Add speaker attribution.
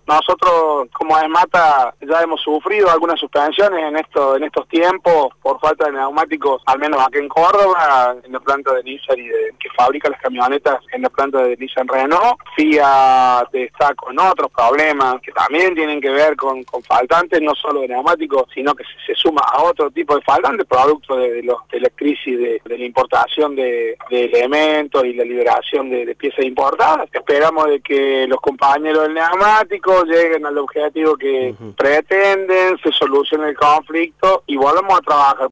Speaker 1: Nosotros, como AESMATA, ya hemos sufrido algunas suspensiones en estos tiempos por falta de neumáticos, al menos aquí en Córdoba, en la planta de Nissan que fabrica las camionetas en la planta de Nissan Renault. Fiat está con otros problemas que también tienen que ver con faltantes, no solo de neumáticos, sino que se suma a otro tipo de faltantes, producto de la crisis de la importación de elementos y la liberación de piezas importadas. Esperamos de que los compañeros del neumático lleguen al objetivo que pretenden, se solucione el conflicto y volvamos a trabajar.